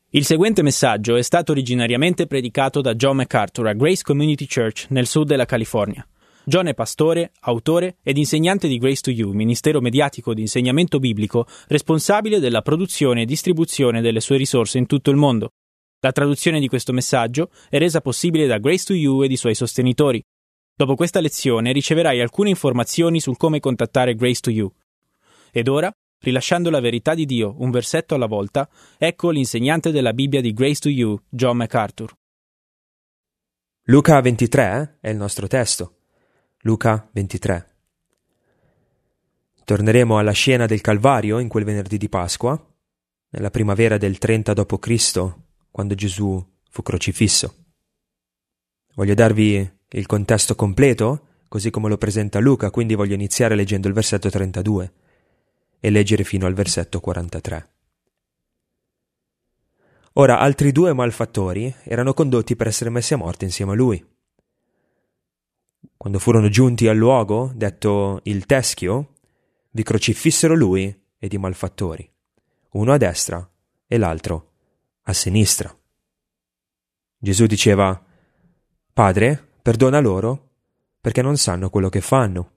Il seguente messaggio è stato originariamente predicato da John MacArthur a Grace Community Church nel sud della California. John è pastore, autore ed insegnante di Grace to You, ministero mediatico di insegnamento biblico responsabile della produzione e distribuzione delle sue risorse in tutto il mondo. La traduzione di questo messaggio è resa possibile da Grace to You ed i suoi sostenitori. Dopo questa lezione riceverai alcune informazioni sul come contattare Grace to You. Ed ora, rilasciando la verità di Dio un versetto alla volta, ecco l'insegnante della Bibbia di Grace to You, John MacArthur. Luca 23 è il nostro testo. Luca 23. Torneremo alla scena del Calvario in quel venerdì di Pasqua, nella primavera del 30 d.C., quando Gesù fu crocifisso. Voglio darvi il contesto completo, così come lo presenta Luca, quindi voglio iniziare leggendo il versetto 32 e leggere fino al versetto 43. Ora, altri 2 malfattori erano condotti per essere messi a morte insieme a lui. Quando furono giunti al luogo, detto il Teschio, vi crocifissero lui ed i malfattori, uno a destra e l'altro a sinistra. Gesù diceva: Padre, perdona loro, perché non sanno quello che fanno.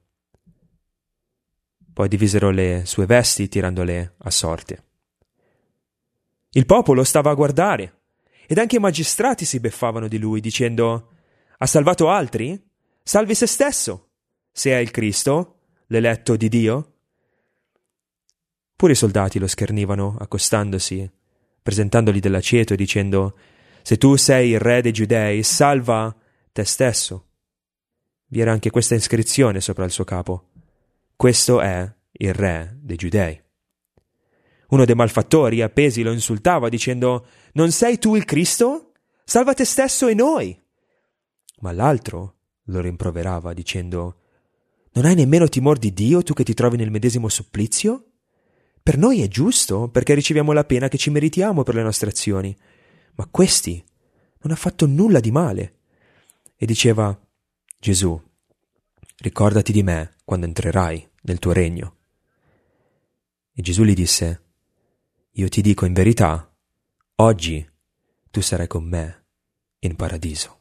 Poi divisero le sue vesti tirandole a sorte. Il popolo stava a guardare, ed anche i magistrati si beffavano di lui, dicendo: ha salvato altri? Salvi se stesso, se è il Cristo, l'eletto di Dio. Pure i soldati lo schernivano, accostandosi, presentandogli dell'aceto e dicendo: se tu sei il re dei Giudei, salva te stesso. Vi era anche questa iscrizione sopra il suo capo: questo è il re dei Giudei. Uno dei malfattori, appesi, lo insultava, dicendo: non sei tu il Cristo? Salva te stesso e noi. Ma l'altro lo rimproverava, dicendo: non hai nemmeno timor di Dio, tu che ti trovi nel medesimo supplizio? Per noi è giusto, perché riceviamo la pena che ci meritiamo per le nostre azioni, ma questi non ha fatto nulla di male. E diceva: Gesù, ricordati di me quando entrerai nel tuo regno. E Gesù gli disse: io ti dico in verità, oggi tu sarai con me in paradiso.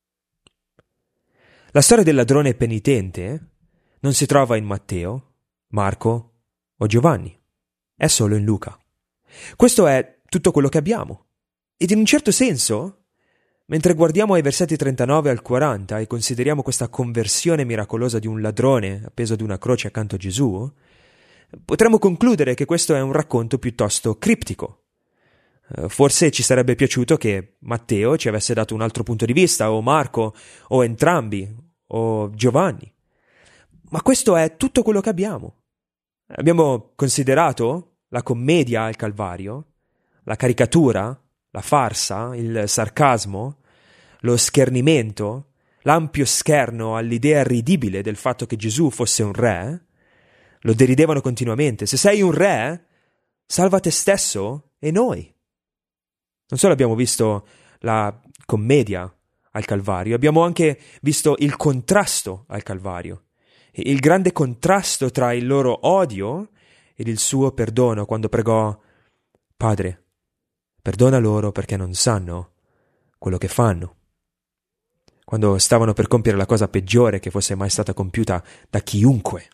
La storia del ladrone penitente non si trova in Matteo, Marco o Giovanni, è solo in Luca. Questo è tutto quello che abbiamo. Ed in un certo senso, mentre guardiamo ai versetti 39 al 40 e consideriamo questa conversione miracolosa di un ladrone appeso ad una croce accanto a Gesù, potremmo concludere che questo è un racconto piuttosto criptico. Forse ci sarebbe piaciuto che Matteo ci avesse dato un altro punto di vista, o Marco, o entrambi, o Giovanni. Ma questo è tutto quello che abbiamo. Abbiamo considerato la commedia al Calvario, la caricatura, la farsa, il sarcasmo, lo schernimento, l'ampio scherno all'idea ridibile del fatto che Gesù fosse un re. Lo deridevano continuamente: se sei un re, salva te stesso e noi. Non solo abbiamo visto la commedia al Calvario, abbiamo anche visto il contrasto al Calvario, il grande contrasto tra il loro odio ed il suo perdono, quando pregò: Padre, perdona loro perché non sanno quello che fanno. Quando stavano per compiere la cosa peggiore che fosse mai stata compiuta da chiunque.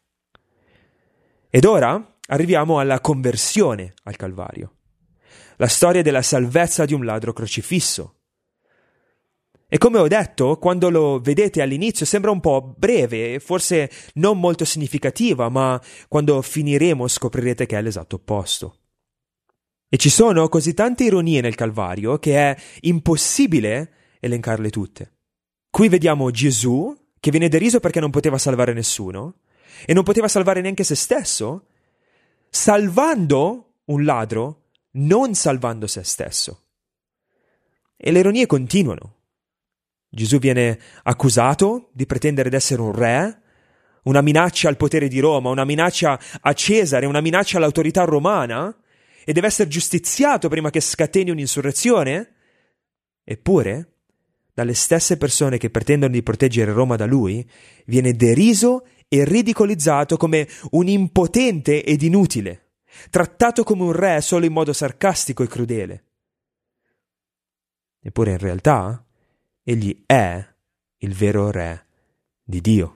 Ed ora arriviamo alla conversione al Calvario, la storia della salvezza di un ladro crocifisso. E come ho detto, quando lo vedete all'inizio sembra un po' breve, forse non molto significativa, ma quando finiremo scoprirete che è l'esatto opposto. E ci sono così tante ironie nel Calvario che è impossibile elencarle tutte. Qui vediamo Gesù che viene deriso perché non poteva salvare nessuno, e non poteva salvare neanche se stesso, salvando un ladro, non salvando se stesso. E le ironie continuano. Gesù viene accusato di pretendere di essere un re, una minaccia al potere di Roma, una minaccia a Cesare, una minaccia all'autorità romana, e deve essere giustiziato prima che scateni un'insurrezione. Eppure, dalle stesse persone che pretendono di proteggere Roma da lui, viene deriso e ridicolizzato come un impotente ed inutile, trattato come un re solo in modo sarcastico e crudele. Eppure in realtà egli è il vero re di Dio.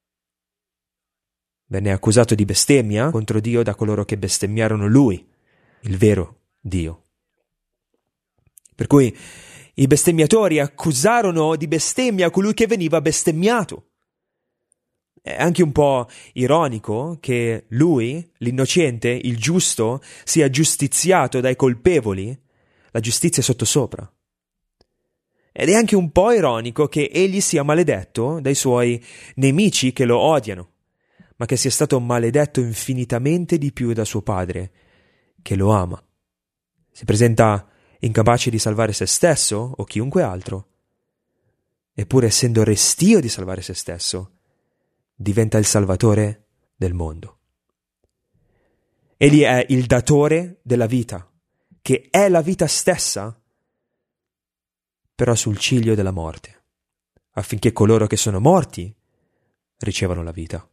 Venne accusato di bestemmia contro Dio da coloro che bestemmiarono lui, il vero Dio. Per cui i bestemmiatori accusarono di bestemmia colui che veniva bestemmiato. È anche un po' ironico che lui, l'innocente, il giusto, sia giustiziato dai colpevoli, la giustizia è sottosopra. Ed è anche un po' ironico che egli sia maledetto dai suoi nemici che lo odiano, ma che sia stato maledetto infinitamente di più da suo padre, che lo ama. Si presenta incapace di salvare se stesso o chiunque altro, eppure essendo restio di salvare se stesso, diventa il salvatore del mondo. Egli è il datore della vita, che è la vita stessa, però sul ciglio della morte, affinché coloro che sono morti ricevano la vita.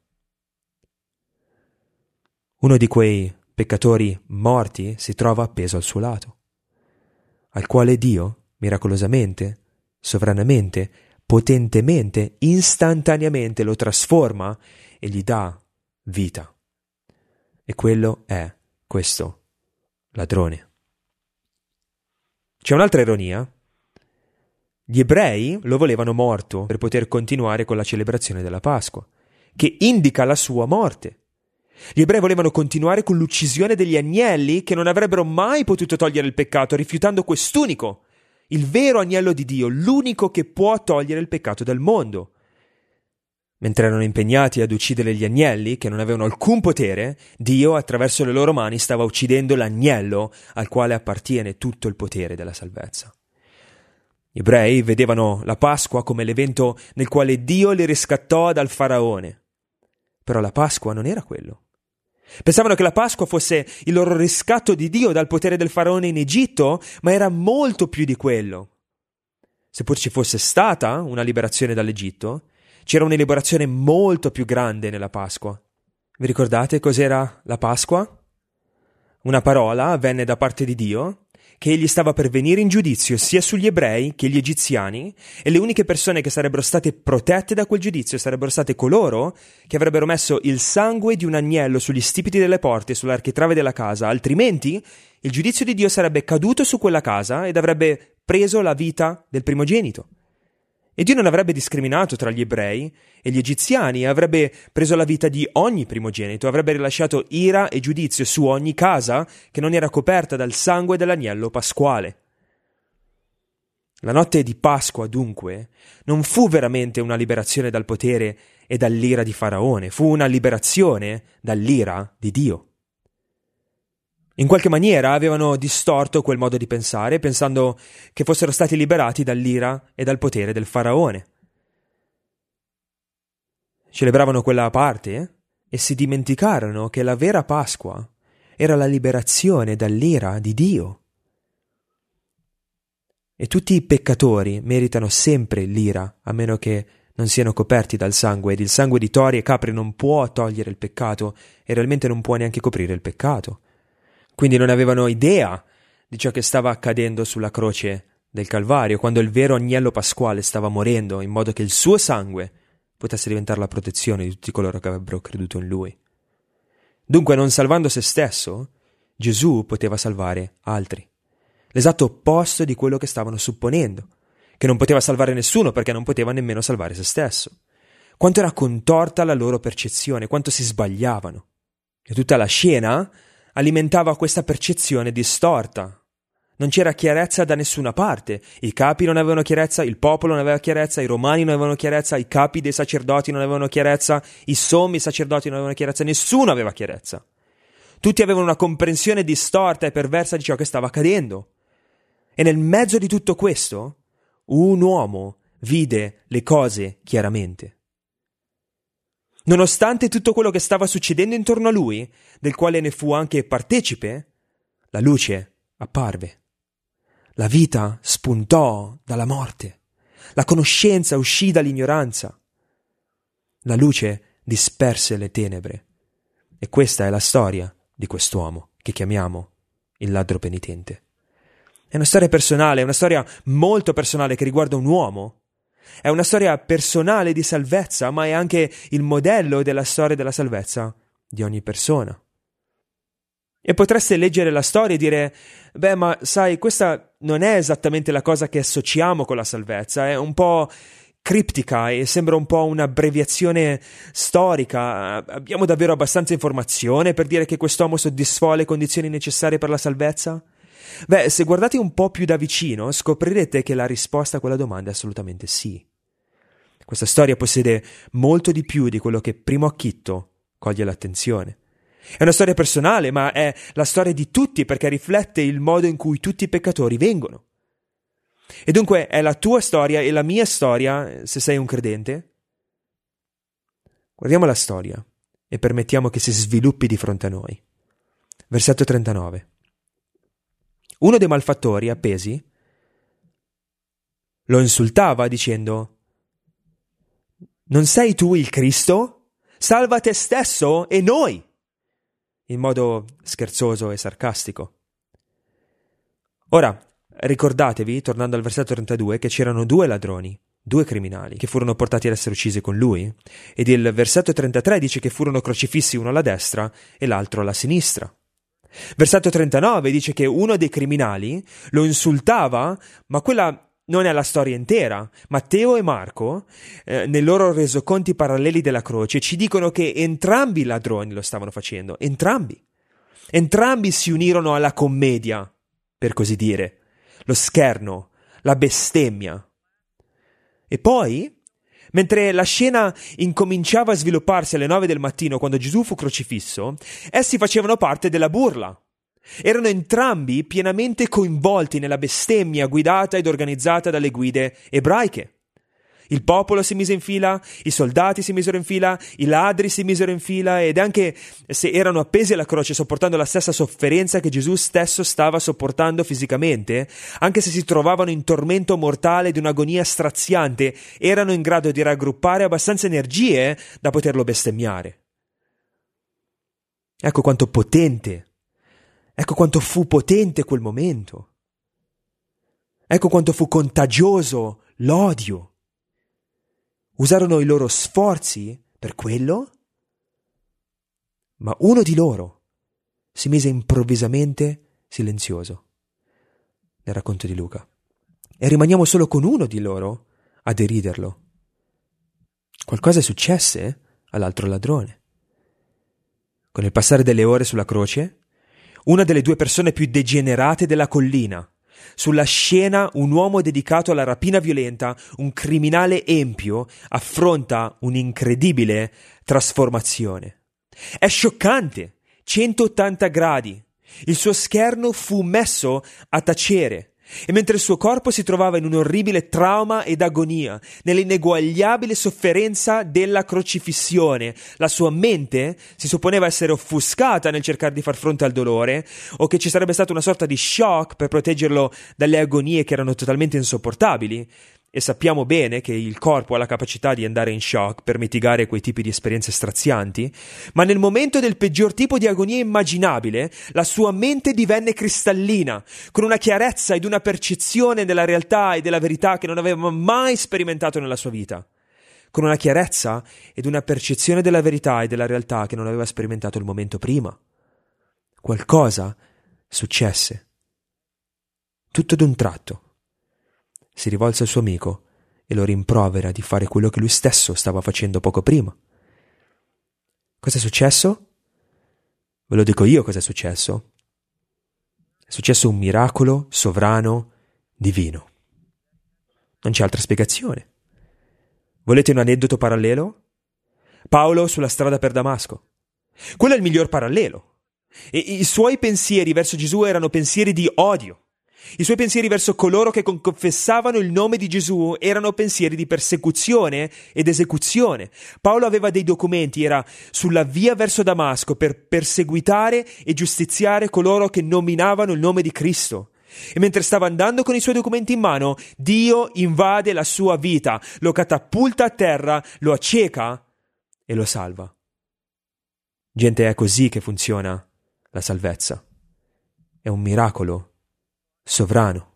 Uno di quei peccatori morti si trova appeso al suo lato, al quale Dio, miracolosamente, sovranamente, potentemente, istantaneamente lo trasforma e gli dà vita. E quello è questo ladrone. C'è un'altra ironia. Gli ebrei lo volevano morto per poter continuare con la celebrazione della Pasqua, che indica la sua morte. Gli ebrei volevano continuare con l'uccisione degli agnelli che non avrebbero mai potuto togliere il peccato, rifiutando quest'unico, il vero agnello di Dio, l'unico che può togliere il peccato del mondo. Mentre erano impegnati ad uccidere gli agnelli, che non avevano alcun potere, Dio, attraverso le loro mani, stava uccidendo l'agnello al quale appartiene tutto il potere della salvezza. Gli ebrei vedevano la Pasqua come l'evento nel quale Dio li riscattò dal faraone. Però la Pasqua non era quello. Pensavano che la Pasqua fosse il loro riscatto di Dio dal potere del faraone in Egitto, ma era molto più di quello. Seppur ci fosse stata una liberazione dall'Egitto, c'era una liberazione molto più grande nella Pasqua. Vi ricordate cos'era la Pasqua? Una parola venne da parte di Dio che egli stava per venire in giudizio sia sugli ebrei che gli egiziani, e le uniche persone che sarebbero state protette da quel giudizio sarebbero state coloro che avrebbero messo il sangue di un agnello sugli stipiti delle porte e sull'architrave della casa, altrimenti il giudizio di Dio sarebbe caduto su quella casa ed avrebbe preso la vita del primogenito. E Dio non avrebbe discriminato tra gli ebrei e gli egiziani, avrebbe preso la vita di ogni primogenito, avrebbe rilasciato ira e giudizio su ogni casa che non era coperta dal sangue dell'agnello pasquale. La notte di Pasqua, dunque, non fu veramente una liberazione dal potere e dall'ira di Faraone, fu una liberazione dall'ira di Dio. In qualche maniera avevano distorto quel modo di pensare, pensando che fossero stati liberati dall'ira e dal potere del faraone. Celebravano quella parte e si dimenticarono che la vera Pasqua era la liberazione dall'ira di Dio. E tutti i peccatori meritano sempre l'ira, a meno che non siano coperti dal sangue, ed il sangue di tori e capri non può togliere il peccato e realmente non può neanche coprire il peccato. Quindi non avevano idea di ciò che stava accadendo sulla croce del Calvario, quando il vero agnello pasquale stava morendo, in modo che il suo sangue potesse diventare la protezione di tutti coloro che avrebbero creduto in lui. Dunque, non salvando se stesso, Gesù poteva salvare altri. L'esatto opposto di quello che stavano supponendo, che non poteva salvare nessuno perché non poteva nemmeno salvare se stesso. Quanto era contorta la loro percezione, quanto si sbagliavano. E tutta la scena alimentava questa percezione distorta. Non c'era chiarezza da nessuna parte. I capi non avevano chiarezza, il popolo non aveva chiarezza, i romani non avevano chiarezza, i capi dei sacerdoti non avevano chiarezza, i sommi sacerdoti non avevano chiarezza, nessuno aveva chiarezza. Tutti avevano una comprensione distorta e perversa di ciò che stava accadendo. E nel mezzo di tutto questo, un uomo vide le cose chiaramente. Nonostante tutto quello che stava succedendo intorno a lui, del quale ne fu anche partecipe, la luce apparve. La vita spuntò dalla morte. La conoscenza uscì dall'ignoranza. La luce disperse le tenebre. E questa è la storia di quest'uomo che chiamiamo il ladro penitente. È una storia personale, è una storia molto personale che riguarda un uomo. È una storia personale di salvezza, ma è anche il modello della storia della salvezza di ogni persona. E potreste leggere la storia e dire: beh, ma sai, questa non è esattamente la cosa che associamo con la salvezza, è un po' criptica e sembra un po' un'abbreviazizione storica. Abbiamo davvero abbastanza informazione per dire che quest'uomo soddisfò le condizioni necessarie per la salvezza? Beh, se guardate un po' più da vicino, scoprirete che la risposta a quella domanda è assolutamente sì. Questa storia possiede molto di più di quello che primo acchitto coglie l'attenzione. È una storia personale, ma è la storia di tutti perché riflette il modo in cui tutti i peccatori vengono. E dunque è la tua storia e la mia storia, se sei un credente. Guardiamo la storia e permettiamo che si sviluppi di fronte a noi. Versetto 39. Uno dei malfattori, appesi, lo insultava dicendo: non sei tu il Cristo? Salva te stesso e noi! In modo scherzoso e sarcastico. Ora, ricordatevi, tornando al versetto 32, che c'erano 2 ladroni, 2 criminali, che furono portati ad essere uccisi con lui, ed il versetto 33 dice che furono crocifissi uno alla destra e l'altro alla sinistra. Versetto 39 dice che uno dei criminali lo insultava, ma quella non è la storia intera. Matteo e Marco, nei loro resoconti paralleli della croce, ci dicono che entrambi i ladroni lo stavano facendo, entrambi. Entrambi si unirono alla commedia, per così dire, lo scherno, la bestemmia. E poi, mentre la scena incominciava a svilupparsi alle 9 del mattino, quando Gesù fu crocifisso, essi facevano parte della burla. Erano entrambi pienamente coinvolti nella bestemmia guidata ed organizzata dalle guide ebraiche. Il popolo si mise in fila, i soldati si misero in fila, i ladri si misero in fila, ed anche se erano appesi alla croce sopportando la stessa sofferenza che Gesù stesso stava sopportando fisicamente, anche se si trovavano in tormento mortale di un'agonia straziante, erano in grado di raggruppare abbastanza energie da poterlo bestemmiare. Ecco quanto fu potente quel momento. Ecco quanto fu contagioso l'odio. Usarono i loro sforzi per quello, ma uno di loro si mise improvvisamente silenzioso nel racconto di Luca. E rimaniamo solo con uno di loro a deriderlo. Qualcosa successe all'altro ladrone. Con il passare delle ore sulla croce, una delle 2 persone più degenerate della collina, sulla scena un uomo dedicato alla rapina violenta, un criminale empio, affronta un'incredibile trasformazione. È scioccante, 180 gradi. Il suo scherno fu messo a tacere, e mentre il suo corpo si trovava in un orribile trauma ed agonia, nell'ineguagliabile sofferenza della crocifissione, la sua mente si supponeva essere offuscata nel cercare di far fronte al dolore, o che ci sarebbe stata una sorta di shock per proteggerlo dalle agonie che erano totalmente insopportabili. E sappiamo bene che il corpo ha la capacità di andare in shock per mitigare quei tipi di esperienze strazianti, ma nel momento del peggior tipo di agonia immaginabile, la sua mente divenne cristallina, con una chiarezza ed una percezione della realtà e della verità che non aveva mai sperimentato nella sua vita. Con una chiarezza ed una percezione della verità e della realtà che non aveva sperimentato il momento prima. Qualcosa successe. Tutto d'un tratto. Si rivolse al suo amico e lo rimprovera di fare quello che lui stesso stava facendo poco prima. Cosa è successo? Ve lo dico io cosa è successo. È successo un miracolo sovrano divino. Non c'è altra spiegazione. Volete un aneddoto parallelo? Paolo sulla strada per Damasco. Quello è il miglior parallelo. E i suoi pensieri verso Gesù erano pensieri di odio. I suoi pensieri verso coloro che confessavano il nome di Gesù erano pensieri di persecuzione ed esecuzione. Paolo aveva dei documenti, era sulla via verso Damasco per perseguitare e giustiziare coloro che nominavano il nome di Cristo. E mentre stava andando con i suoi documenti in mano, Dio invade la sua vita, lo catapulta a terra, lo acceca e lo salva. Gente, è così che funziona la salvezza. È un miracolo sovrano.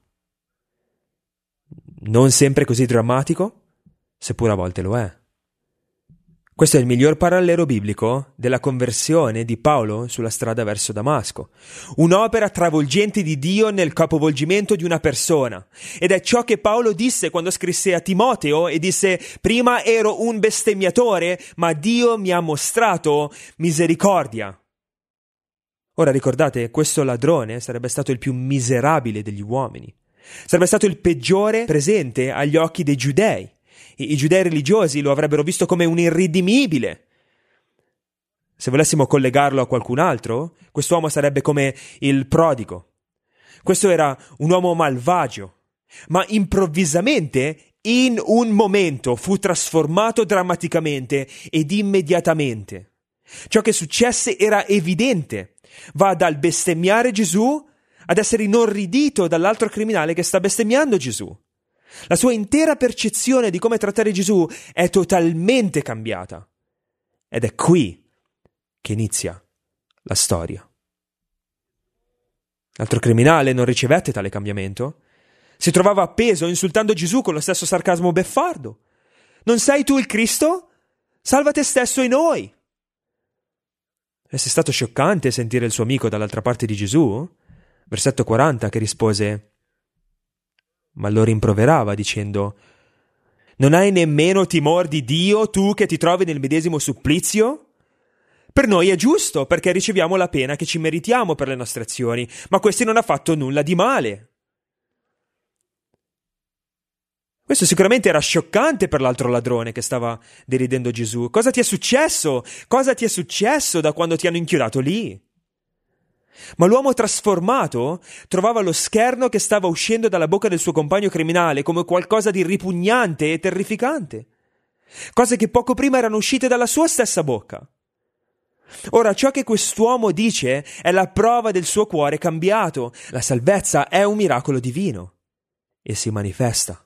Non sempre così drammatico, seppur a volte lo è. Questo è il miglior parallelo biblico della conversione di Paolo sulla strada verso Damasco. Un'opera travolgente di Dio nel capovolgimento di una persona. Ed è ciò che Paolo disse quando scrisse a Timoteo e disse: prima ero un bestemmiatore, ma Dio mi ha mostrato misericordia. Ora ricordate, questo ladrone sarebbe stato il più miserabile degli uomini. Sarebbe stato il peggiore presente agli occhi dei giudei. I giudei religiosi lo avrebbero visto come un irredimibile. Se volessimo collegarlo a qualcun altro, quest'uomo sarebbe come il prodigo. Questo era un uomo malvagio, ma improvvisamente, in un momento, fu trasformato drammaticamente ed immediatamente. Ciò che successe era evidente. Va dal bestemmiare Gesù ad essere inorridito dall'altro criminale che sta bestemmiando Gesù. La sua intera percezione di come trattare Gesù è totalmente cambiata. Ed è qui che inizia la storia. L'altro criminale non ricevette tale cambiamento. Si trovava appeso, insultando Gesù con lo stesso sarcasmo beffardo. Non sei tu il Cristo? Salva te stesso e noi! E se è stato scioccante sentire il suo amico dall'altra parte di Gesù? Versetto 40 che rispose: ma lo rimproverava dicendo: non hai nemmeno timor di Dio tu che ti trovi nel medesimo supplizio? Per noi è giusto, perché riceviamo la pena che ci meritiamo per le nostre azioni, ma questi non ha fatto nulla di male. Questo sicuramente era scioccante per l'altro ladrone che stava deridendo Gesù. Cosa ti è successo? Cosa ti è successo da quando ti hanno inchiodato lì? Ma l'uomo trasformato trovava lo scherno che stava uscendo dalla bocca del suo compagno criminale come qualcosa di ripugnante e terrificante. Cose che poco prima erano uscite dalla sua stessa bocca. Ora, ciò che quest'uomo dice è la prova del suo cuore cambiato. La salvezza è un miracolo divino e si manifesta.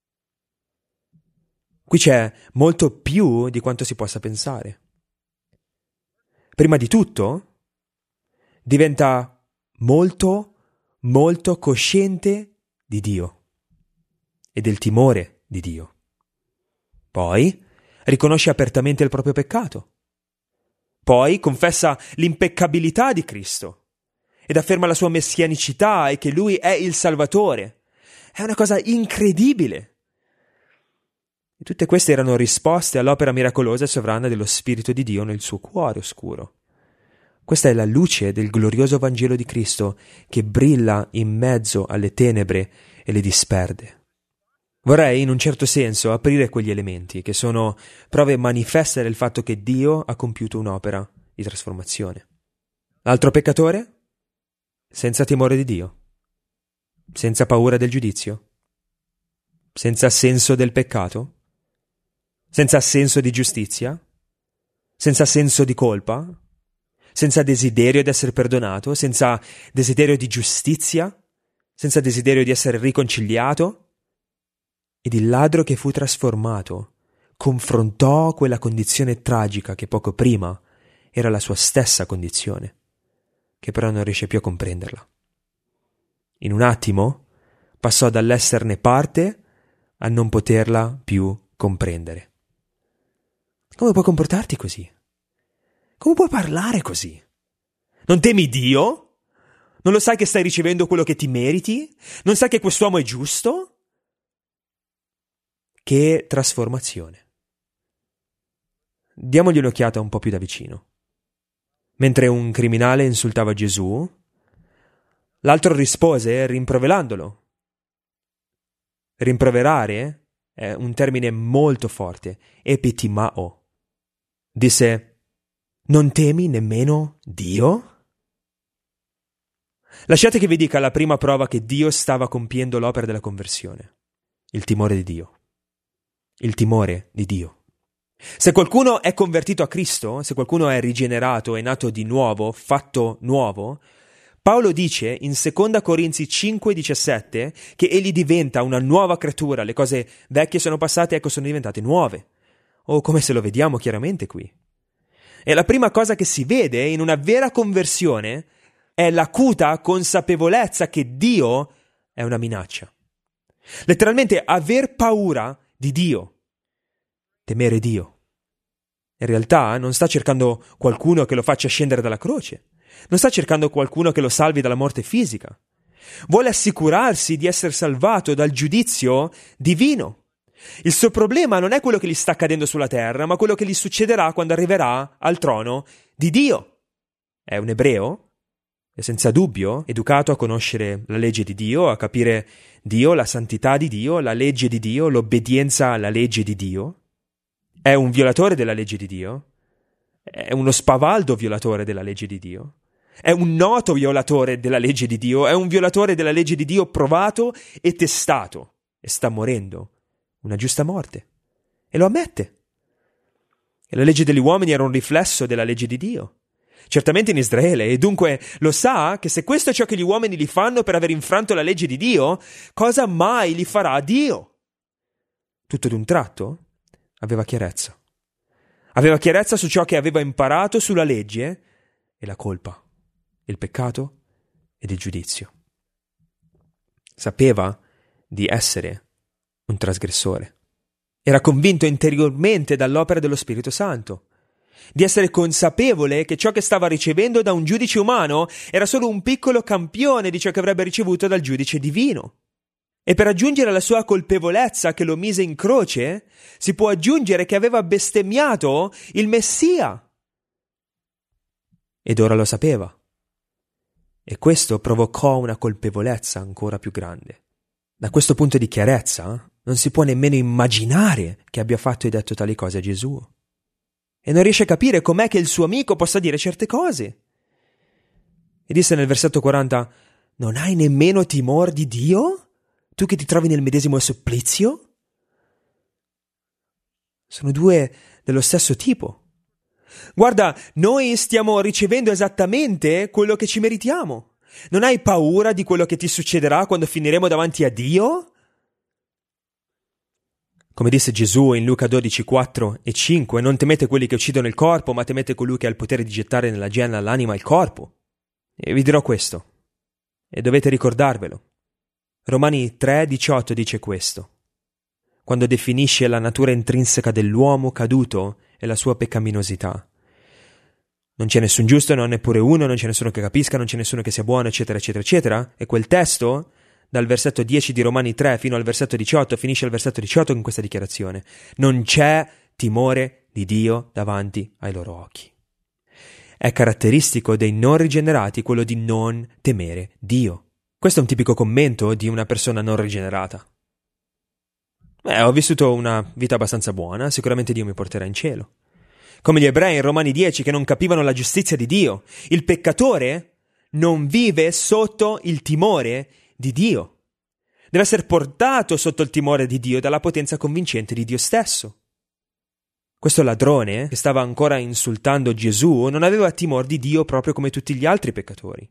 Qui c'è molto più di quanto si possa pensare. Prima di tutto, diventa molto, molto cosciente di Dio e del timore di Dio. Poi riconosce apertamente il proprio peccato. Poi confessa l'impeccabilità di Cristo ed afferma la sua messianicità e che Lui è il Salvatore. È una cosa incredibile. E tutte queste erano risposte all'opera miracolosa e sovrana dello Spirito di Dio nel suo cuore oscuro. Questa è la luce del glorioso Vangelo di Cristo che brilla in mezzo alle tenebre e le disperde. Vorrei, in un certo senso, aprire quegli elementi che sono prove manifeste del fatto che Dio ha compiuto un'opera di trasformazione. L'altro peccatore? Senza timore di Dio, senza paura del giudizio, senza senso del peccato, senza senso di giustizia, senza senso di colpa, senza desiderio di essere perdonato, senza desiderio di giustizia, senza desiderio di essere riconciliato. Ed il ladro che fu trasformato confrontò quella condizione tragica che poco prima era la sua stessa condizione, che però non riesce più a comprenderla. In un attimo passò dall'esserne parte a non poterla più comprendere. Come puoi comportarti così? Come puoi parlare così? Non temi Dio? Non lo sai che stai ricevendo quello che ti meriti? Non sai che quest'uomo è giusto? Che trasformazione. Diamogli un'occhiata un po' più da vicino. Mentre un criminale insultava Gesù, l'altro rispose rimproverandolo. Rimproverare è un termine molto forte, epitimao. Disse: non temi nemmeno Dio? Lasciate che vi dica la prima prova che Dio stava compiendo l'opera della conversione. Il timore di Dio. Il timore di Dio. Se qualcuno è convertito a Cristo, se qualcuno è rigenerato, è nato di nuovo, fatto nuovo, Paolo dice in 2 Corinzi 5,17 che egli diventa una nuova creatura, le cose vecchie sono passate, ecco sono diventate nuove. O come se lo vediamo chiaramente qui. E la prima cosa che si vede in una vera conversione è l'acuta consapevolezza che Dio è una minaccia. Letteralmente aver paura di Dio, temere Dio. In realtà non sta cercando qualcuno che lo faccia scendere dalla croce, non sta cercando qualcuno che lo salvi dalla morte fisica. Vuole assicurarsi di essere salvato dal giudizio divino. Il suo problema non è quello che gli sta accadendo sulla terra, ma quello che gli succederà quando arriverà al trono di Dio. È un ebreo, è senza dubbio educato a conoscere la legge di Dio, a capire Dio, la santità di Dio, la legge di Dio, l'obbedienza alla legge di Dio. È un violatore della legge di Dio, è uno spavaldo violatore della legge di Dio, è un noto violatore della legge di Dio, è un violatore della legge di Dio provato e testato e sta morendo una giusta morte e lo ammette. E la legge degli uomini era un riflesso della legge di Dio, certamente in Israele, e dunque lo sa che se questo è ciò che gli uomini gli fanno per aver infranto la legge di Dio, cosa mai gli farà Dio? Tutto d'un tratto aveva chiarezza. Aveva chiarezza su ciò che aveva imparato sulla legge e la colpa, il peccato ed il giudizio. Sapeva di essere un trasgressore. Era convinto interiormente dall'opera dello Spirito Santo, di essere consapevole che ciò che stava ricevendo da un giudice umano era solo un piccolo campione di ciò che avrebbe ricevuto dal giudice divino. E per aggiungere la sua colpevolezza che lo mise in croce, si può aggiungere che aveva bestemmiato il Messia. Ed ora lo sapeva. E questo provocò una colpevolezza ancora più grande. Da questo punto di chiarezza, non si può nemmeno immaginare che abbia fatto e detto tali cose a Gesù. E non riesce a capire com'è che il suo amico possa dire certe cose. E disse nel versetto 40, «Non hai nemmeno timore di Dio? Tu che ti trovi nel medesimo supplizio?» Sono due dello stesso tipo. Guarda, noi stiamo ricevendo esattamente quello che ci meritiamo. Non hai paura di quello che ti succederà quando finiremo davanti a Dio? Come disse Gesù in Luca 12, 4 e 5, non temete quelli che uccidono il corpo, ma temete colui che ha il potere di gettare nella genna l'anima e il corpo. E vi dirò questo, e dovete ricordarvelo. Romani 3,18 dice questo, quando definisce la natura intrinseca dell'uomo caduto e la sua peccaminosità. Non c'è nessun giusto, non neppure uno, non c'è nessuno che capisca, non c'è nessuno che sia buono, eccetera, eccetera, eccetera. E quel testo, dal versetto 10 di Romani 3 fino al versetto 18, finisce al versetto 18 con questa dichiarazione. Non c'è timore di Dio davanti ai loro occhi. È caratteristico dei non rigenerati quello di non temere Dio. Questo è un tipico commento di una persona non rigenerata. Ho vissuto una vita abbastanza buona, sicuramente Dio mi porterà in cielo. Come gli ebrei in Romani 10 che non capivano la giustizia di Dio. Il peccatore non vive sotto il timore di Dio. Deve essere portato sotto il timore di Dio dalla potenza convincente di Dio stesso. Questo ladrone, che stava ancora insultando Gesù, non aveva timore di Dio proprio come tutti gli altri peccatori.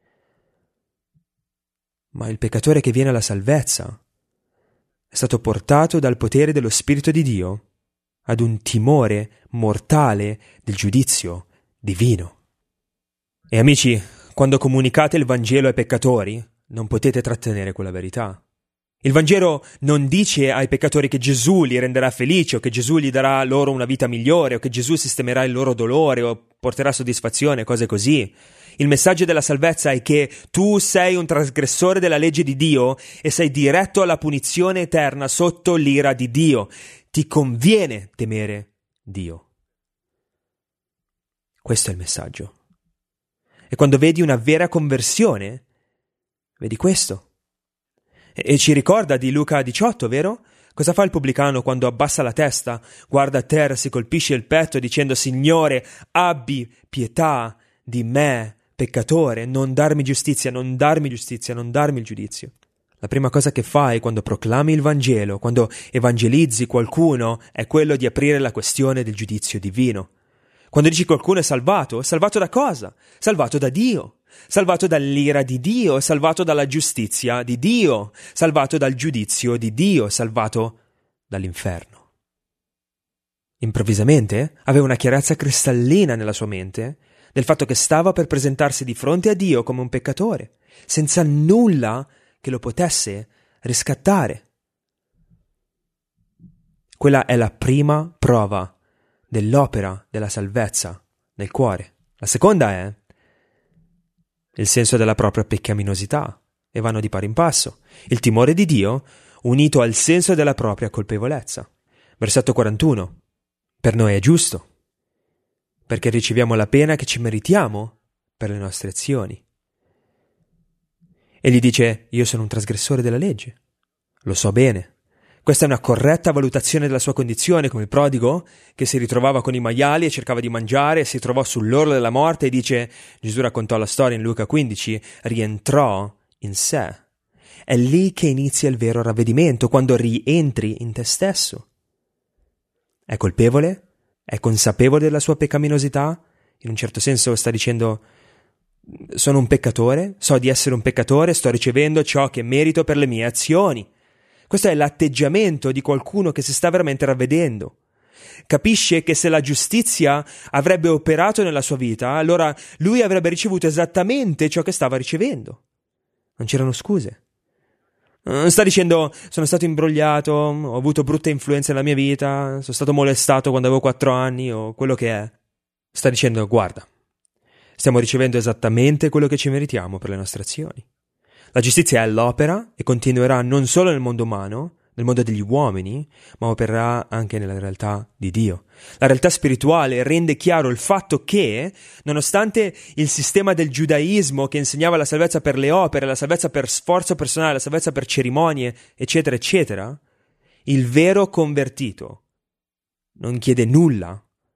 Ma il peccatore che viene alla salvezza è stato portato dal potere dello Spirito di Dio ad un timore mortale del giudizio divino. E amici, quando comunicate il Vangelo ai peccatori, non potete trattenere quella verità. Il Vangelo non dice ai peccatori che Gesù li renderà felici o che Gesù gli darà loro una vita migliore o che Gesù sistemerà il loro dolore o porterà soddisfazione, cose così. Il messaggio della salvezza è che tu sei un trasgressore della legge di Dio e sei diretto alla punizione eterna sotto l'ira di Dio. Ti conviene temere Dio. Questo è il messaggio. E quando vedi una vera conversione, vedi questo. E ci ricorda di Luca 18, vero? Cosa fa il pubblicano quando abbassa la testa, guarda a terra, si colpisce il petto dicendo «Signore, abbi pietà di me, peccatore, non darmi giustizia, non darmi giustizia, non darmi il giudizio». La prima cosa che fai quando proclami il Vangelo, quando evangelizzi qualcuno, è quello di aprire la questione del giudizio divino. Quando dici qualcuno è salvato da cosa? Salvato da Dio, salvato dall'ira di Dio, salvato dalla giustizia di Dio, salvato dal giudizio di Dio, salvato dall'inferno. Improvvisamente aveva una chiarezza cristallina nella sua mente del fatto che stava per presentarsi di fronte a Dio come un peccatore, senza nulla che lo potesse riscattare. Quella è la prima prova dell'opera della salvezza nel cuore. La seconda è il senso della propria peccaminosità, e vanno di pari in passo. Il timore di Dio unito al senso della propria colpevolezza. Versetto 41. Per noi è giusto, perché riceviamo la pena che ci meritiamo per le nostre azioni. E gli dice: io sono un trasgressore della legge, lo so bene. Questa è una corretta valutazione della sua condizione, come il prodigo che si ritrovava con i maiali e cercava di mangiare e si trovò sull'orlo della morte, e dice, Gesù raccontò la storia in Luca 15, rientrò in sé. È lì che inizia il vero ravvedimento, quando rientri in te stesso. È colpevole? È consapevole della sua peccaminosità? In un certo senso sta dicendo: sono un peccatore, so di essere un peccatore, sto ricevendo ciò che merito per le mie azioni. Questo è l'atteggiamento di qualcuno che si sta veramente ravvedendo. Capisce che se la giustizia avrebbe operato nella sua vita, allora lui avrebbe ricevuto esattamente ciò che stava ricevendo. Non c'erano scuse. Non sta dicendo: sono stato imbrogliato, ho avuto brutte influenze nella mia vita, sono stato molestato quando avevo 4 anni o quello che è. Sta dicendo: guarda, stiamo ricevendo esattamente quello che ci meritiamo per le nostre azioni. La giustizia è all'opera e continuerà non solo nel mondo umano, nel mondo degli uomini, ma opererà anche nella realtà di Dio. La realtà spirituale rende chiaro il fatto che, nonostante il sistema del giudaismo che insegnava la salvezza per le opere, la salvezza per sforzo personale, la salvezza per cerimonie, eccetera, eccetera, il vero convertito non chiede nulla,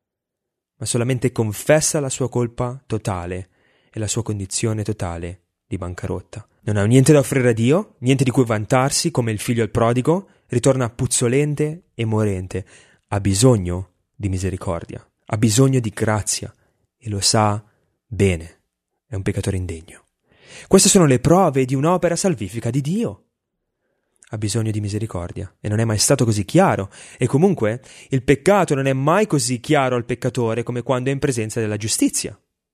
ma solamente confessa la sua colpa totale e la sua condizione totale di bancarotta. Non ha niente da offrire a Dio, niente di cui vantarsi, come il figlio al prodigo, ritorna puzzolente e morente. Ha bisogno di misericordia, ha bisogno di grazia e lo sa bene. È un peccatore indegno. Queste sono le prove di un'opera salvifica di Dio. Ha bisogno di misericordia e non è mai stato così chiaro. E comunque il peccato non è mai così chiaro al peccatore come quando è in presenza della giustizia.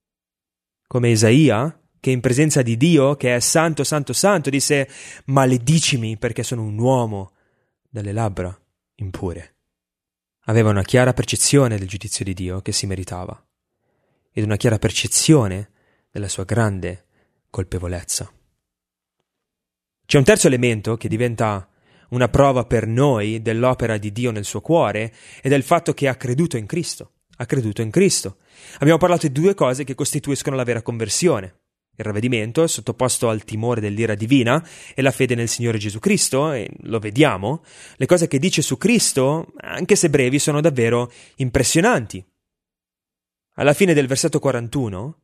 Come Isaia, che in presenza di Dio, che è santo, santo, santo, disse: maledicimi perché sono un uomo dalle labbra impure. Aveva una chiara percezione del giudizio di Dio che si meritava ed una chiara percezione della sua grande colpevolezza. C'è un terzo elemento che diventa una prova per noi dell'opera di Dio nel suo cuore, ed è il fatto che ha creduto in Cristo. Ha creduto in Cristo. Abbiamo parlato di 2 cose che costituiscono la vera conversione: il ravvedimento, sottoposto al timore dell'ira divina, e la fede nel Signore Gesù Cristo, e lo vediamo. Le cose che dice su Cristo, anche se brevi, sono davvero impressionanti. Alla fine del versetto 41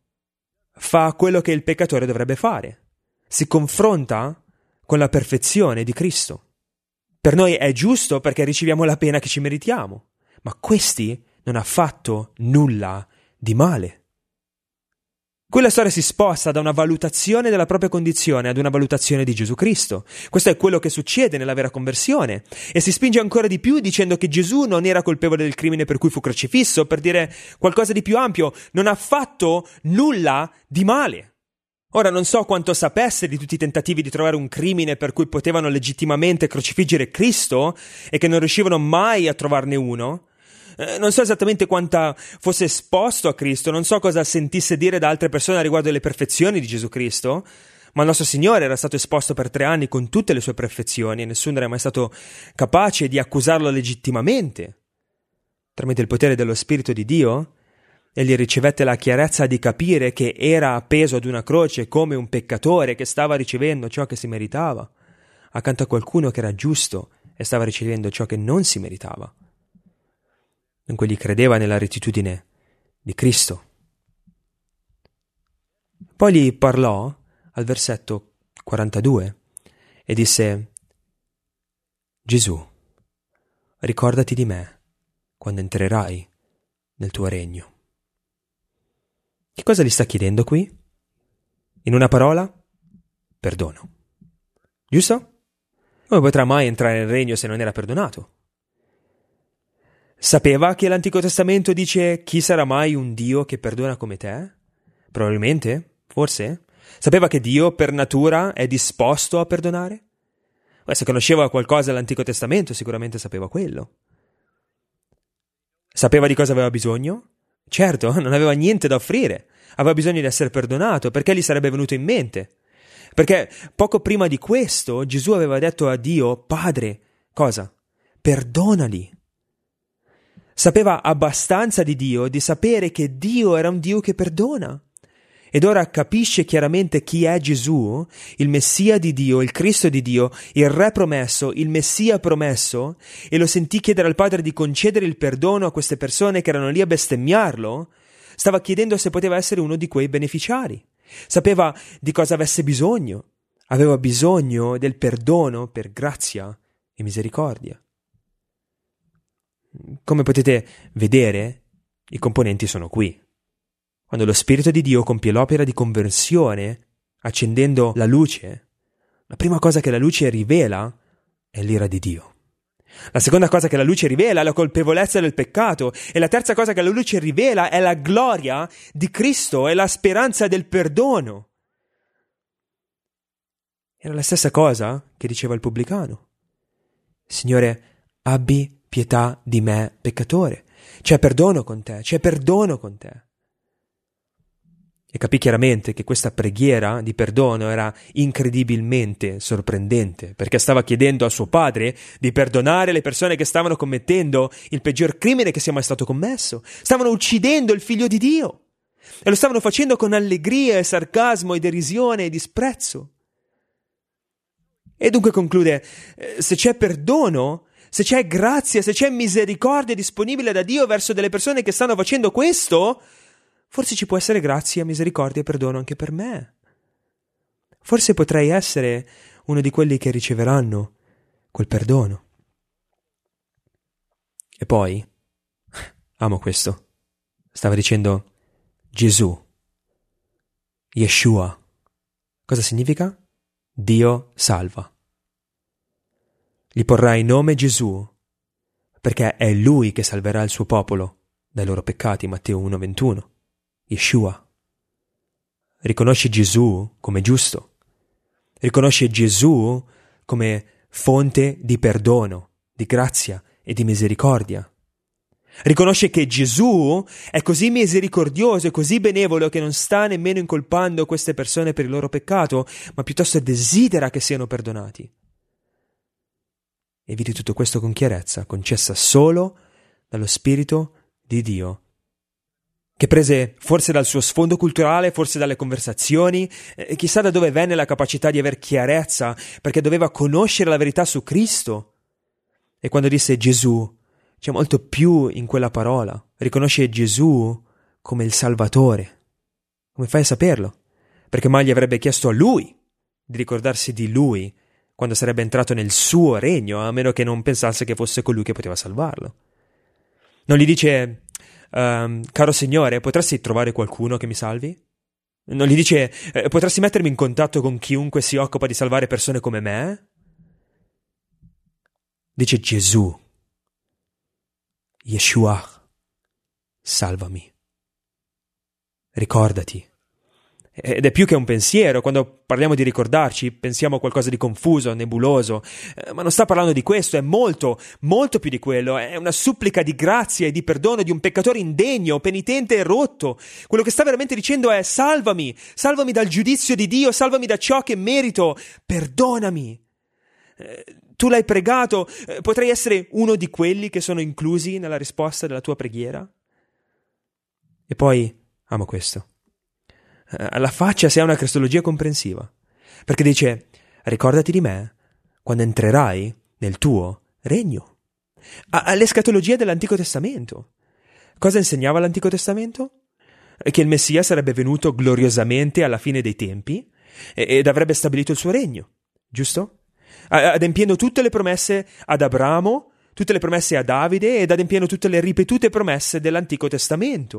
fa quello che il peccatore dovrebbe fare. Si confronta con la perfezione di Cristo. Per noi è giusto perché riceviamo la pena che ci meritiamo, ma questi non ha fatto nulla di male. Quella storia si sposta da una valutazione della propria condizione ad una valutazione di Gesù Cristo. Questo è quello che succede nella vera conversione, e si spinge ancora di più dicendo che Gesù non era colpevole del crimine per cui fu crocifisso, per dire qualcosa di più ampio: non ha fatto nulla di male. Ora, non so quanto sapesse di tutti i tentativi di trovare un crimine per cui potevano legittimamente crocifiggere Cristo e che non riuscivano mai a trovarne uno. Non so esattamente quanta fosse esposto a Cristo, non so cosa sentisse dire da altre persone riguardo alle perfezioni di Gesù Cristo, ma il nostro Signore era stato esposto per 3 anni con tutte le sue perfezioni e nessuno era mai stato capace di accusarlo legittimamente. Tramite il potere dello Spirito di Dio, egli ricevette la chiarezza di capire che era appeso ad una croce come un peccatore che stava ricevendo ciò che si meritava, accanto a qualcuno che era giusto e stava ricevendo ciò che non si meritava. Dunque egli credeva nella rettitudine di Cristo. Poi gli parlò al versetto 42 e disse: Gesù, ricordati di me quando entrerai nel tuo regno. Che cosa gli sta chiedendo qui? In una parola? Perdono. Giusto? Come potrà mai entrare nel regno se non era perdonato? Sapeva che l'Antico Testamento dice: chi sarà mai un Dio che perdona come te? Probabilmente, forse. Sapeva che Dio per natura è disposto a perdonare? Se conosceva qualcosa dell'Antico Testamento, sicuramente sapeva quello. Sapeva di cosa aveva bisogno? Certo, non aveva niente da offrire. Aveva bisogno di essere perdonato, perché gli sarebbe venuto in mente. Perché poco prima di questo Gesù aveva detto a Dio: Padre, cosa? Perdonali. Sapeva abbastanza di Dio di sapere che Dio era un Dio che perdona. Ed ora capisce chiaramente chi è Gesù, il Messia di Dio, il Cristo di Dio, il Re promesso, il Messia promesso, e lo sentì chiedere al Padre di concedere il perdono a queste persone che erano lì a bestemmiarlo. Stava chiedendo se poteva essere uno di quei beneficiari. Sapeva di cosa avesse bisogno. Aveva bisogno del perdono per grazia e misericordia. Come potete vedere, i componenti sono qui. Quando lo Spirito di Dio compie l'opera di conversione, accendendo la luce, la prima cosa che la luce rivela è l'ira di Dio. La seconda cosa che la luce rivela è la colpevolezza del peccato, e la terza cosa che la luce rivela è la gloria di Cristo e la speranza del perdono. Era la stessa cosa che diceva il pubblicano. Signore, abbi pietà di me, peccatore. C'è perdono con te, c'è perdono con te. E capì chiaramente che questa preghiera di perdono era incredibilmente sorprendente, perché stava chiedendo a suo padre di perdonare le persone che stavano commettendo il peggior crimine che sia mai stato commesso. Stavano uccidendo il figlio di Dio e lo stavano facendo con allegria e sarcasmo e derisione e disprezzo. E dunque conclude: se c'è perdono, se c'è grazia, se c'è misericordia disponibile da Dio verso delle persone che stanno facendo questo, forse ci può essere grazia, misericordia e perdono anche per me. Forse potrei essere uno di quelli che riceveranno quel perdono. E poi, amo questo, stava dicendo Gesù, Yeshua. Cosa significa? Dio salva. Gli porrà il nome Gesù perché è Lui che salverà il suo popolo dai loro peccati, Matteo 1,21. Yeshua. Riconosce Gesù come giusto. Riconosce Gesù come fonte di perdono, di grazia e di misericordia. Riconosce che Gesù è così misericordioso e così benevolo che non sta nemmeno incolpando queste persone per il loro peccato, ma piuttosto desidera che siano perdonati. E vidi tutto questo con chiarezza, concessa solo dallo Spirito di Dio, che prese forse dal suo sfondo culturale, forse dalle conversazioni, chissà da dove venne la capacità di aver chiarezza, perché doveva conoscere la verità su Cristo. E quando disse Gesù, c'è molto più in quella parola. Riconosce Gesù come il Salvatore. Come fai a saperlo? Perché mai gli avrebbe chiesto a lui di ricordarsi di lui quando sarebbe entrato nel suo regno, a meno che non pensasse che fosse colui che poteva salvarlo. Non gli dice: caro Signore, potresti trovare qualcuno che mi salvi? Non gli dice: potresti mettermi in contatto con chiunque si occupa di salvare persone come me? Dice Gesù, Yeshua, salvami. Ricordati. Ed è più che un pensiero. Quando parliamo di ricordarci pensiamo a qualcosa di confuso, nebuloso, ma non sta parlando di questo, è molto, molto più di quello. È una supplica di grazia e di perdono di un peccatore indegno, penitente e rotto. Quello che sta veramente dicendo è: salvami, salvami dal giudizio di Dio, salvami da ciò che merito, perdonami. Tu l'hai pregato, potrei essere uno di quelli che sono inclusi nella risposta della tua preghiera? E poi, amo questo, alla faccia se ha una cristologia comprensiva, perché dice: ricordati di me quando entrerai nel tuo regno. All'escatologia dell'Antico Testamento. Cosa insegnava l'Antico Testamento? Che il Messia sarebbe venuto gloriosamente alla fine dei tempi ed avrebbe stabilito il suo regno, giusto? Adempiendo tutte le promesse ad Abramo, tutte le promesse a Davide ed adempiendo tutte le ripetute promesse dell'Antico Testamento.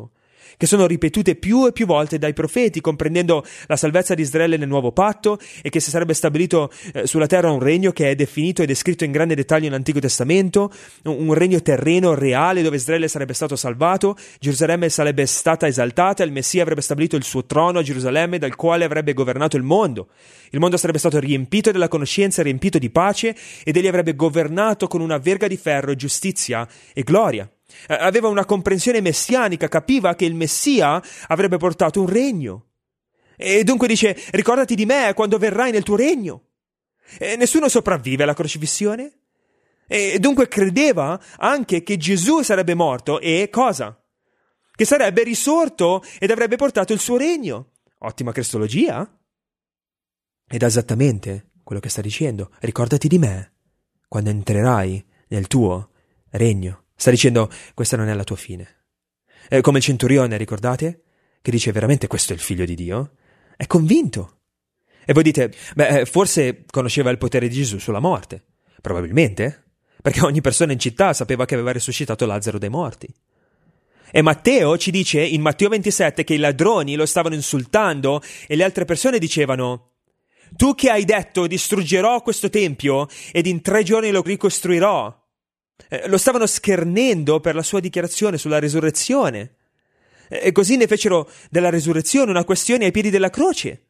che sono ripetute più e più volte dai profeti, comprendendo la salvezza di Israele nel nuovo patto e che si sarebbe stabilito sulla terra un regno che è definito e descritto in grande dettaglio nell'Antico Testamento, un regno terreno reale dove Israele sarebbe stato salvato, Gerusalemme sarebbe stata esaltata, il Messia avrebbe stabilito il suo trono a Gerusalemme dal quale avrebbe governato il mondo sarebbe stato riempito della conoscenza, riempito di pace ed egli avrebbe governato con una verga di ferro, giustizia e gloria. Aveva una comprensione messianica, capiva che il Messia avrebbe portato un regno. E dunque dice: ricordati di me quando verrai nel tuo regno. E nessuno sopravvive alla crocifissione. E dunque credeva anche che Gesù sarebbe morto e cosa? Che sarebbe risorto ed avrebbe portato il suo regno. Ottima cristologia. Ed è esattamente quello che sta dicendo. Ricordati di me quando entrerai nel tuo regno. Sta dicendo: questa non è la tua fine. Come il centurione, ricordate? Che dice: veramente questo è il figlio di Dio? È convinto. E voi dite: forse conosceva il potere di Gesù sulla morte. Probabilmente, perché ogni persona in città sapeva che aveva risuscitato Lazzaro dai morti. E Matteo ci dice in Matteo 27 che i ladroni lo stavano insultando e le altre persone dicevano: tu che hai detto distruggerò questo tempio ed in 3 giorni lo ricostruirò. Lo stavano schernendo per la sua dichiarazione sulla resurrezione. E così ne fecero della resurrezione una questione ai piedi della croce.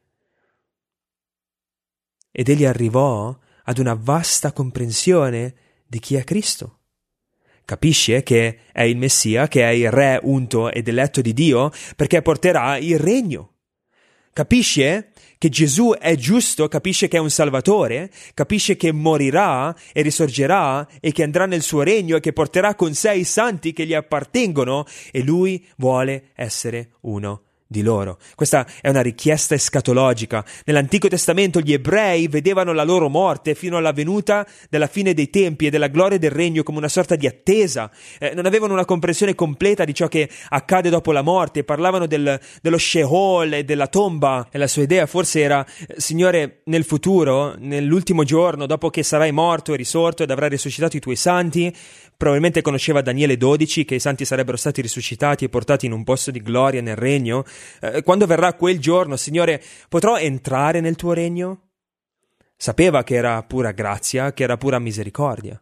Ed egli arrivò ad una vasta comprensione di chi è Cristo. Capisce che è il Messia, che è il Re unto ed eletto di Dio, perché porterà il regno. Capisce che Gesù è giusto, capisce che è un Salvatore, capisce che morirà e risorgerà e che andrà nel suo regno e che porterà con sé i santi che gli appartengono e lui vuole essere uno di loro. Questa è una richiesta escatologica. Nell'Antico Testamento gli ebrei vedevano la loro morte fino alla venuta della fine dei tempi e della gloria del regno come una sorta di attesa. Non avevano una comprensione completa di ciò che accade dopo la morte. Parlavano dello Sheol e della tomba e la sua idea forse era: Signore, nel futuro, nell'ultimo giorno, dopo che sarai morto e risorto ed avrai risuscitato i tuoi santi, probabilmente conosceva Daniele 12, che i santi sarebbero stati risuscitati e portati in un posto di gloria nel regno. Quando verrà quel giorno, Signore, potrò entrare nel tuo regno? Sapeva che era pura grazia, che era pura misericordia.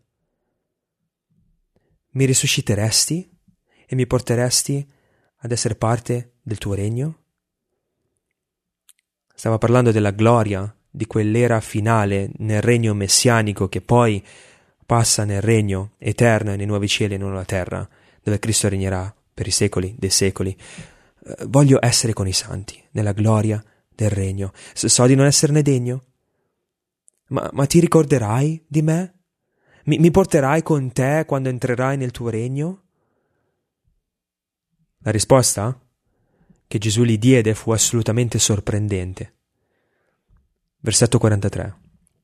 Mi risusciteresti e mi porteresti ad essere parte del tuo regno? Stava parlando della gloria di quell'era finale nel regno messianico che poi passa nel regno eterno e nei nuovi cieli e nuova terra, dove Cristo regnerà per i secoli dei secoli. Voglio essere con i santi, nella gloria del regno. So di non esserne degno, ma ti ricorderai di me? Mi porterai con te quando entrerai nel tuo regno? La risposta che Gesù gli diede fu assolutamente sorprendente. Versetto 43.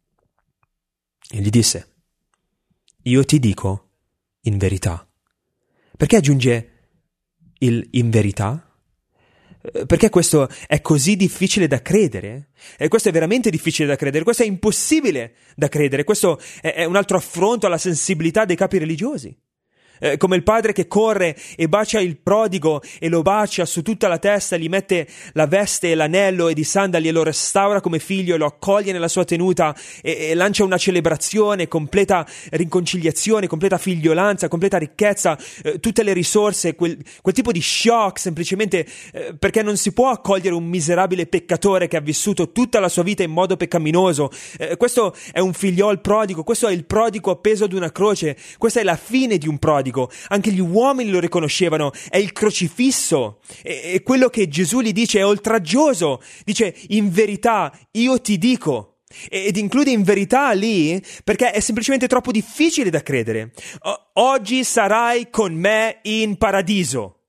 E gli disse: io ti dico in verità. Perché aggiunge il in verità? Perché questo è così difficile da credere? E questo è veramente difficile da credere, questo è impossibile da credere, questo è un altro affronto alla sensibilità dei capi religiosi. Come il padre che corre e bacia il prodigo e lo bacia su tutta la testa, gli mette la veste e l'anello ed i sandali e lo restaura come figlio e lo accoglie nella sua tenuta e lancia una celebrazione, completa riconciliazione, completa figliolanza, completa ricchezza, tutte le risorse, quel tipo di shock semplicemente perché non si può accogliere un miserabile peccatore che ha vissuto tutta la sua vita in modo peccaminoso. Questo è un figliol prodigo, questo è il prodigo appeso ad una croce, questa è la fine di un prodigo. Anche gli uomini lo riconoscevano, è il crocifisso e quello che Gesù gli dice è oltraggioso. Dice: in verità io ti dico, ed include in verità lì perché è semplicemente troppo difficile da credere. Oggi sarai con me in paradiso.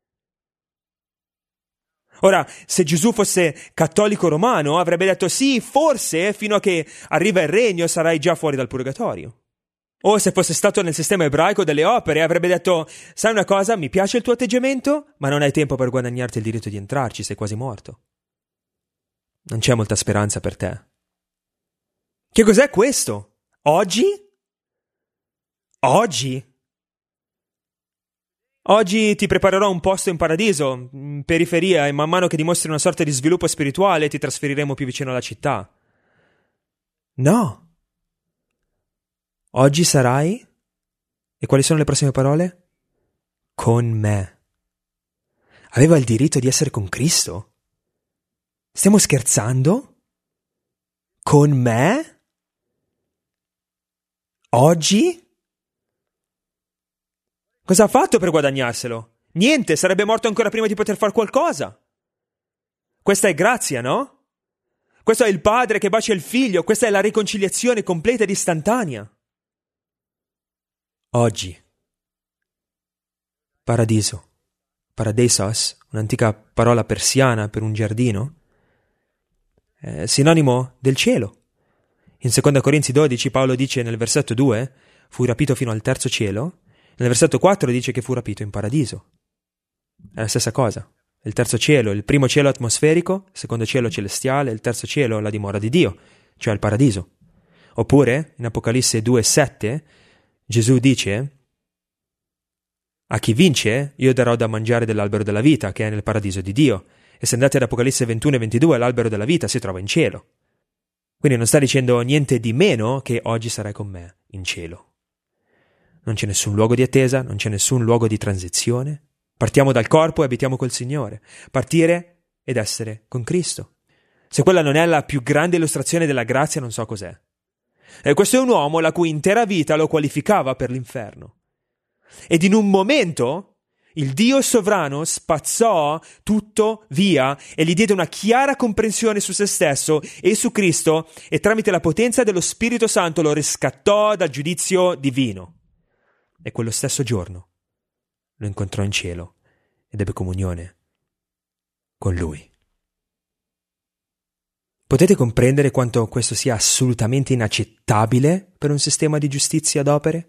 Ora, se Gesù fosse cattolico romano avrebbe detto: sì, forse fino a che arriva il regno sarai già fuori dal purgatorio. O se fosse stato nel sistema ebraico delle opere avrebbe detto: sai una cosa, mi piace il tuo atteggiamento, ma non hai tempo per guadagnarti il diritto di entrarci, sei quasi morto. Non c'è molta speranza per te. Che cos'è questo? Oggi? Oggi? Oggi ti preparerò un posto in paradiso, in periferia, e man mano che dimostri una sorta di sviluppo spirituale ti trasferiremo più vicino alla città. No. Oggi sarai, e quali sono le prossime parole? Con me. Aveva il diritto di essere con Cristo? Stiamo scherzando? Con me? Oggi? Cosa ha fatto per guadagnarselo? Niente, sarebbe morto ancora prima di poter far qualcosa. Questa è grazia, no? Questo è il padre che bacia il figlio, questa è la riconciliazione completa ed istantanea. Oggi. Paradiso. Paradeisos, un'antica parola persiana per un giardino, è sinonimo del cielo. In 2 Corinzi 12 Paolo dice nel versetto 2: fu rapito fino al terzo cielo. Nel versetto 4 dice che fu rapito in paradiso. È la stessa cosa. Il terzo cielo, il primo cielo atmosferico, il secondo cielo celestiale, il terzo cielo la dimora di Dio, cioè il paradiso. Oppure, in Apocalisse 2,7, Gesù dice: a chi vince io darò da mangiare dell'albero della vita, che è nel paradiso di Dio. E se andate ad Apocalisse 21 e 22, l'albero della vita si trova in cielo. Quindi non sta dicendo niente di meno che oggi sarai con me in cielo. Non c'è nessun luogo di attesa, non c'è nessun luogo di transizione. Partiamo dal corpo e abitiamo col Signore. Partire ed essere con Cristo. Se quella non è la più grande illustrazione della grazia, non so cos'è. E questo è un uomo la cui intera vita lo qualificava per l'inferno. Ed in un momento il Dio sovrano spazzò tutto via e gli diede una chiara comprensione su se stesso e su Cristo, e tramite la potenza dello Spirito Santo lo riscattò dal giudizio divino. E quello stesso giorno lo incontrò in cielo ed ebbe comunione con lui. Potete comprendere quanto questo sia assolutamente inaccettabile per un sistema di giustizia d'opere?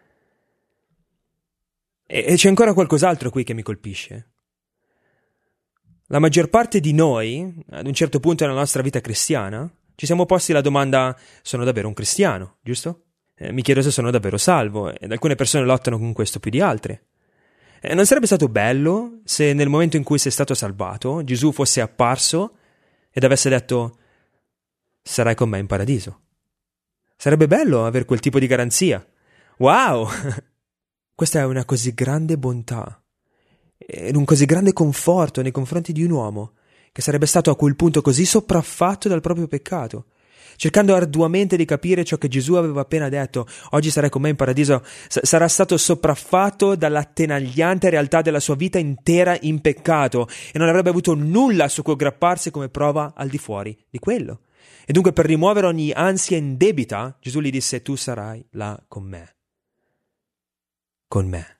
E c'è ancora qualcos'altro qui che mi colpisce. La maggior parte di noi, ad un certo punto nella nostra vita cristiana, ci siamo posti la domanda: sono davvero un cristiano, giusto? Mi chiedo se sono davvero salvo, ed alcune persone lottano con questo più di altre. Non sarebbe stato bello se nel momento in cui sei stato salvato Gesù fosse apparso ed avesse detto: sarai con me in paradiso? Sarebbe bello avere quel tipo di garanzia. Wow! Questa è una così grande bontà ed un così grande conforto nei confronti di un uomo che sarebbe stato a quel punto così sopraffatto dal proprio peccato, cercando arduamente di capire ciò che Gesù aveva appena detto: oggi sarai con me in paradiso. Sarà stato sopraffatto dall'attenagliante realtà della sua vita intera in peccato e non avrebbe avuto nulla su cui aggrapparsi come prova al di fuori di quello. E dunque, per rimuovere ogni ansia indebita, Gesù gli disse: tu sarai là con me. Con me.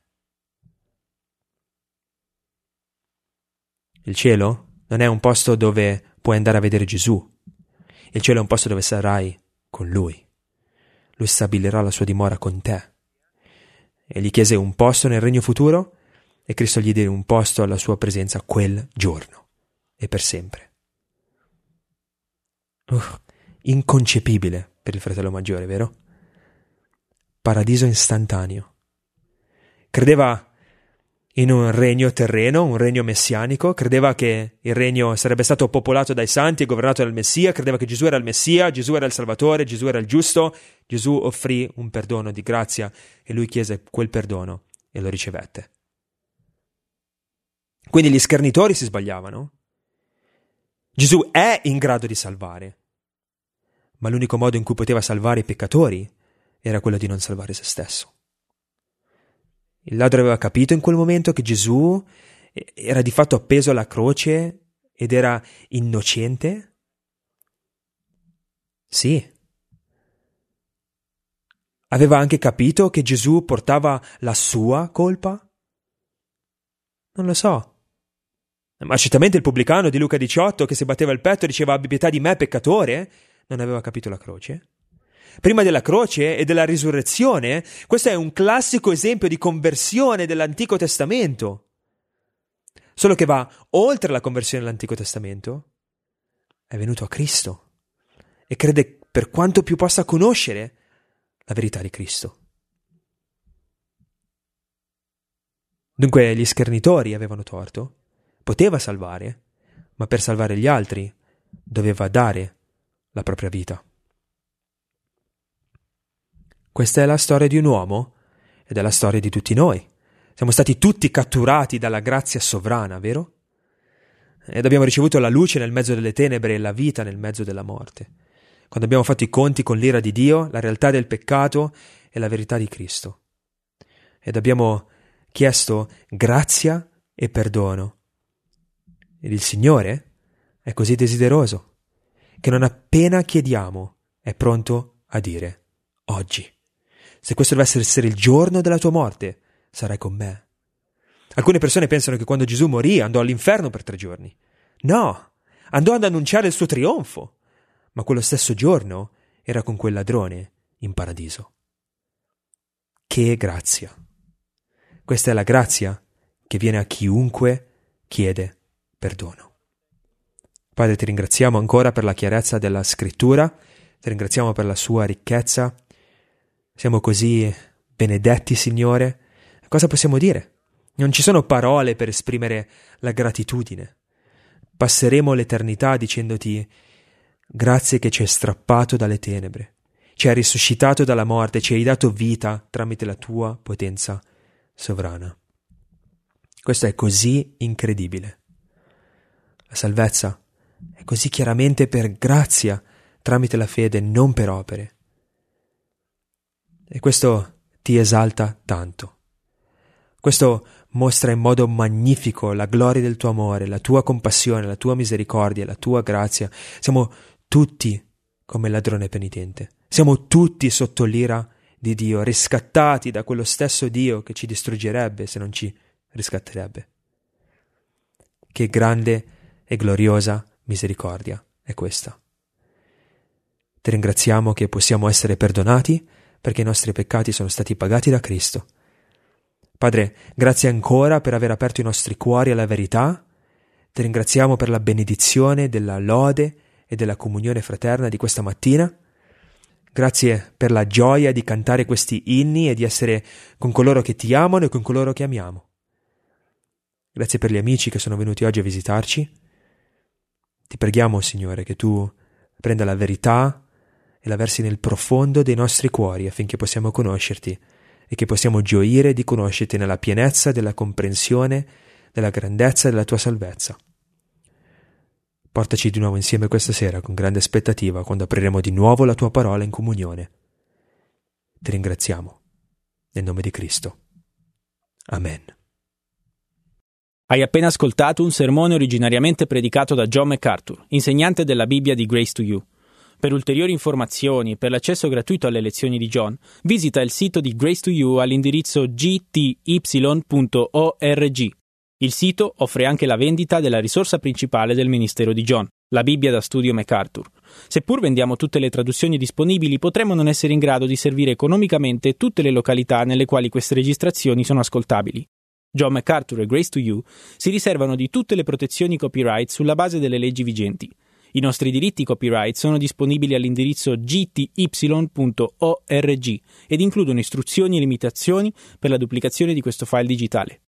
Il cielo non è un posto dove puoi andare a vedere Gesù. Il cielo è un posto dove sarai con Lui. Lui stabilirà la sua dimora con te. E gli chiese un posto nel regno futuro e Cristo gli diede un posto alla sua presenza quel giorno e per sempre. Inconcepibile per il fratello maggiore, vero? Paradiso istantaneo. Credeva in un regno terreno, un regno messianico, credeva che il regno sarebbe stato popolato dai santi e governato dal Messia, credeva che Gesù era il Messia, Gesù era il Salvatore, Gesù era il giusto. Gesù offrì un perdono di grazia e lui chiese quel perdono e lo ricevette. Quindi gli schernitori si sbagliavano. Gesù è in grado di salvare, ma l'unico modo in cui poteva salvare i peccatori era quello di non salvare se stesso. Il ladro aveva capito in quel momento che Gesù era di fatto appeso alla croce ed era innocente? Sì. Aveva anche capito che Gesù portava la sua colpa? Non lo so. Ma certamente il pubblicano di Luca 18 che si batteva il petto e diceva: abbi pietà di me, peccatore, non aveva capito la croce. Prima della croce e della risurrezione, questo è un classico esempio di conversione dell'Antico Testamento. Solo che va oltre la conversione dell'Antico Testamento. È venuto a Cristo e crede per quanto più possa conoscere la verità di Cristo. Dunque gli schernitori avevano torto. Poteva salvare, ma per salvare gli altri doveva dare la propria vita. Questa è la storia di un uomo ed è la storia di tutti noi. Siamo stati tutti catturati dalla grazia sovrana, vero? Ed abbiamo ricevuto la luce nel mezzo delle tenebre e la vita nel mezzo della morte. Quando abbiamo fatto i conti con l'ira di Dio, la realtà del peccato e la verità di Cristo. Ed abbiamo chiesto grazia e perdono. Ed il Signore è così desideroso che non appena chiediamo è pronto a dire: oggi, se questo dovesse essere il giorno della tua morte, sarai con me. Alcune persone pensano che quando Gesù morì andò all'inferno per 3 giorni. No, andò ad annunciare il suo trionfo, ma quello stesso giorno era con quel ladrone in paradiso. Che grazia! Questa è la grazia che viene a chiunque chiede perdono. Padre, ti ringraziamo ancora per la chiarezza della scrittura, ti ringraziamo per la sua ricchezza. Siamo così benedetti, Signore. Cosa possiamo dire? Non ci sono parole per esprimere la gratitudine. Passeremo l'eternità dicendoti: grazie che ci hai strappato dalle tenebre, ci hai risuscitato dalla morte, ci hai dato vita tramite la tua potenza sovrana. Questo è così incredibile. La salvezza è così chiaramente per grazia tramite la fede, non per opere. E questo ti esalta tanto. Questo mostra in modo magnifico la gloria del tuo amore, la tua compassione, la tua misericordia, la tua grazia. Siamo tutti come il ladrone penitente. Siamo tutti sotto l'ira di Dio, riscattati da quello stesso Dio che ci distruggerebbe se non ci riscatterebbe. Che grande e gloriosa misericordia è questa. Ti ringraziamo che possiamo essere perdonati perché i nostri peccati sono stati pagati da Cristo. Padre, grazie ancora per aver aperto i nostri cuori alla verità. Ti ringraziamo per la benedizione della lode e della comunione fraterna di questa mattina. Grazie per la gioia di cantare questi inni e di essere con coloro che ti amano e con coloro che amiamo. Grazie per gli amici che sono venuti oggi a visitarci. Ti preghiamo, Signore, che tu prenda la verità e la versi nel profondo dei nostri cuori affinché possiamo conoscerti e che possiamo gioire di conoscerti nella pienezza della comprensione della grandezza della tua salvezza. Portaci di nuovo insieme questa sera con grande aspettativa quando apriremo di nuovo la tua parola in comunione. Ti ringraziamo. Nel nome di Cristo. Amen. Hai appena ascoltato un sermone originariamente predicato da John MacArthur, insegnante della Bibbia di Grace to You. Per ulteriori informazioni e per l'accesso gratuito alle lezioni di John, visita il sito di Grace to You all'indirizzo gty.org. Il sito offre anche la vendita della risorsa principale del ministero di John, la Bibbia da studio MacArthur. Seppur vendiamo tutte le traduzioni disponibili, potremmo non essere in grado di servire economicamente tutte le località nelle quali queste registrazioni sono ascoltabili. John MacArthur e Grace to You si riservano di tutte le protezioni copyright sulla base delle leggi vigenti. I nostri diritti copyright sono disponibili all'indirizzo gty.org ed includono istruzioni e limitazioni per la duplicazione di questo file digitale.